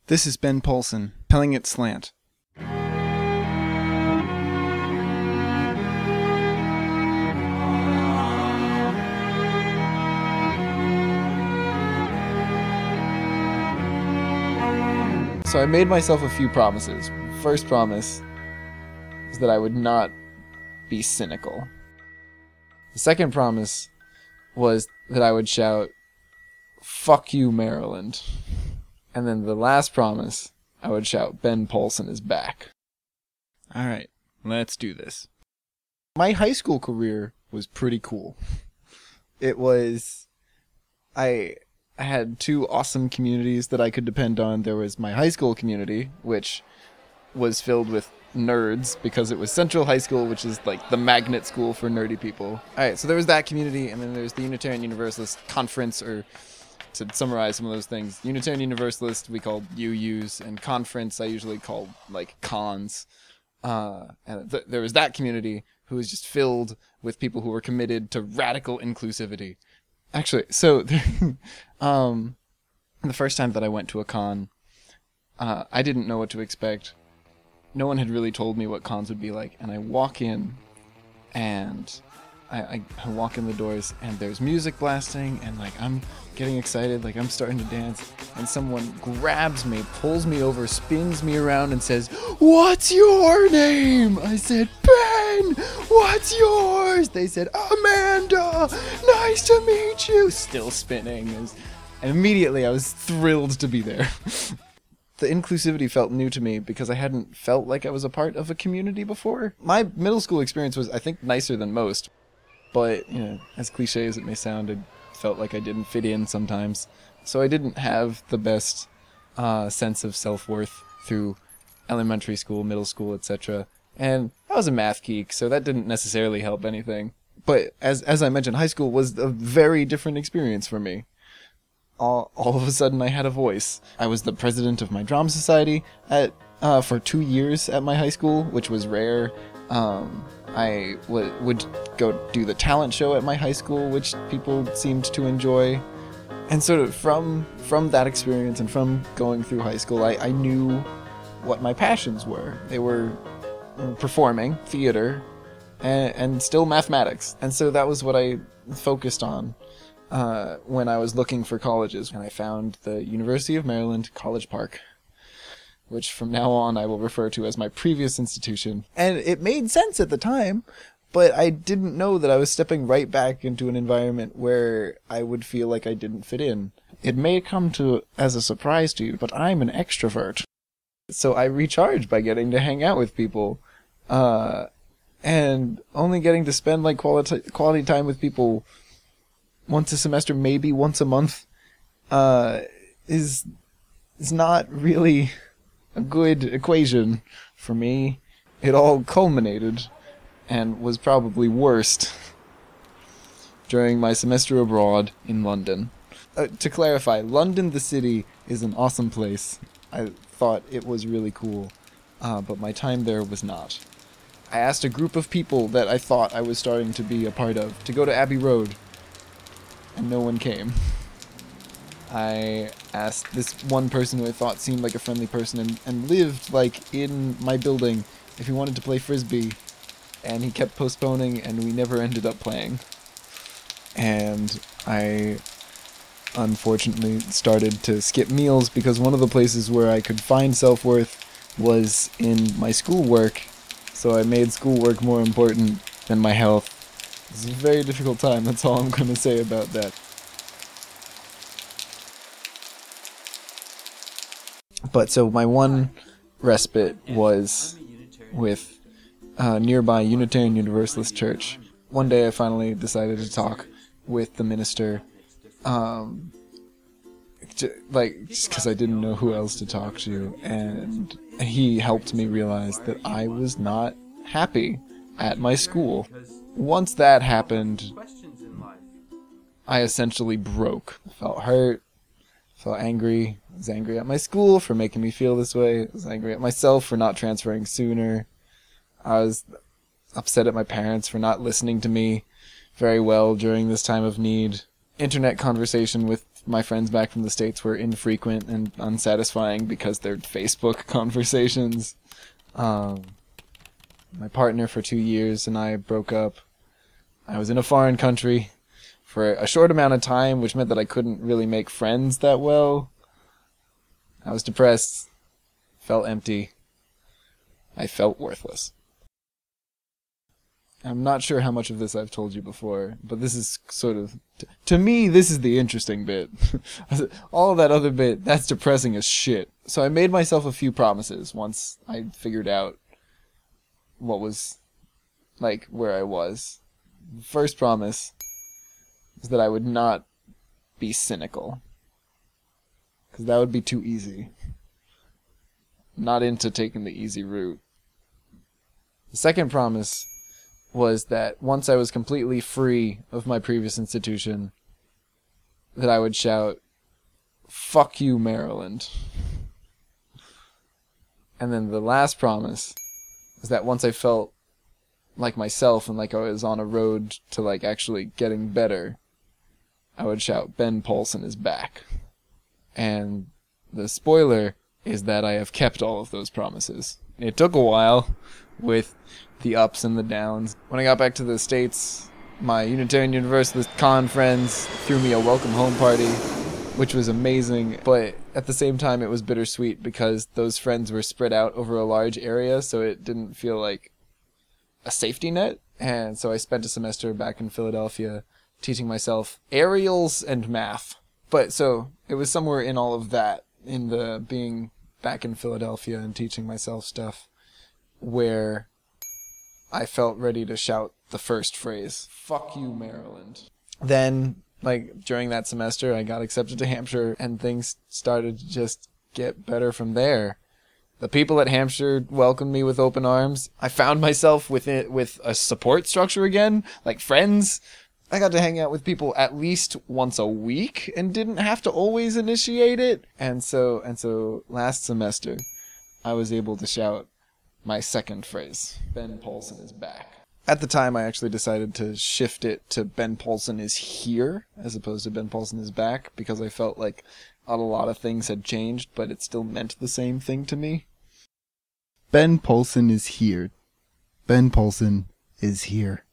This is Ben Polson, telling it slant. So I made myself a few promises. First promise is that I would not be cynical. The second promise was that I would shout, "Fuck you, Maryland." And then the last promise, I would shout, "Ben Polson is back." Alright, let's do this. My high school career was pretty cool. It was... I had two awesome communities that I could depend on. There was my high school community, which was filled with nerds because it was Central High School, which is like the magnet school for nerdy people. Alright, so there was that community, and then there's the Unitarian Universalist Conference, or to summarize some of those things, Unitarian Universalist we called UUs, and conference I usually called like cons. There was that community who was just filled with people who were committed to radical inclusivity. Actually, so the first time that I went to a con, I didn't know what to expect. No one had really told me what cons would be like, and I walk in, and I walk in the doors, and there's music blasting, and like I'm getting excited, like I'm starting to dance, and someone grabs me, pulls me over, spins me around, and says, "What's your name?" I said, "Ben." "What's yours?" They said, "Amanda. Nice to meet you." Still spinning, and immediately I was thrilled to be there. The inclusivity felt new to me because I hadn't felt like I was a part of a community before. My middle school experience was, I think, nicer than most. But, you know, as cliche as it may sound, I felt like I didn't fit in sometimes. So I didn't have the best sense of self-worth through elementary school, middle school, etc. And I was a math geek, so that didn't necessarily help anything. But as I mentioned, high school was a very different experience for me. All of a sudden I had a voice. I was the president of my drama society for 2 years at my high school, which was rare. I would go do the talent show at my high school, which people seemed to enjoy. And sort of from that experience and from going through high school, I knew what my passions were. They were performing, theater, and still mathematics. And so that was what I focused on when I was looking for colleges. And I found the University of Maryland, College Park, which from now on I will refer to as my previous institution. And it made sense at the time, but I didn't know that I was stepping right back into an environment where I would feel like I didn't fit in. It may come as a surprise to you, but I'm an extrovert. So I recharge by getting to hang out with people. And only getting to spend like quality time with people once a semester, maybe once a month, is not really a good equation for me. It all culminated and was probably worst during my semester abroad in London. To clarify, London, the city, is an awesome place. I thought it was really cool, but my time there was not. I asked a group of people that I thought I was starting to be a part of to go to Abbey Road, and no one came. I asked this one person who I thought seemed like a friendly person and lived like in my building if he wanted to play Frisbee, and he kept postponing and we never ended up playing. And I unfortunately started to skip meals because one of the places where I could find self-worth was in my schoolwork, so I made schoolwork more important than my health. It was a very difficult time, that's all I'm going to say about that. But so my one respite was with nearby Unitarian Universalist Church. One day I finally decided to talk with the minister, just because I didn't know who else to talk to, and he helped me realize that I was not happy at my school. Once that happened, I essentially broke. I felt hurt, felt angry. I was angry at my school for making me feel this way. I was angry at myself for not transferring sooner. I was upset at my parents for not listening to me very well during this time of need. Internet conversation with my friends back from the States were infrequent and unsatisfying because they're Facebook conversations. My partner for 2 years and I broke up. I was in a foreign country for a short amount of time, which meant that I couldn't really make friends that well. I was depressed, felt empty. I felt worthless. I'm not sure how much of this I've told you before, but this is sort of... To me, this is the interesting bit. All of that other bit, that's depressing as shit. So I made myself a few promises once I figured out what was, like, where I was. The first promise is that I would not be cynical. Because that would be too easy. Not into taking the easy route. The second promise was that once I was completely free of my previous institution, that I would shout, "Fuck you, Maryland." And then the last promise is that once I felt like myself and like I was on a road to like actually getting better, I would shout, "Ben Paulson is back." And the spoiler is that I have kept all of those promises. It took a while with the ups and the downs. When I got back to the States, my Unitarian Universalist con friends threw me a welcome home party, which was amazing, but at the same time it was bittersweet because those friends were spread out over a large area, so it didn't feel like a safety net. And so I spent a semester back in Philadelphia teaching myself aerials and math. But so it was somewhere in all of that, in the being back in Philadelphia and teaching myself stuff, where I felt ready to shout the first phrase, "Fuck you, Maryland." Then, like, during that semester, I got accepted to Hampshire, and things started to just get better from there. The people at Hampshire welcomed me with open arms. I found myself with a support structure again, like friends. I got to hang out with people at least once a week and didn't have to always initiate it. And so last semester, I was able to shout my second phrase, "Ben Paulson is back." At the time, I actually decided to shift it to "Ben Paulson is here" as opposed to "Ben Paulson is back" because I felt like a lot of things had changed, but it still meant the same thing to me. Ben Paulson is here. Ben Paulson is here.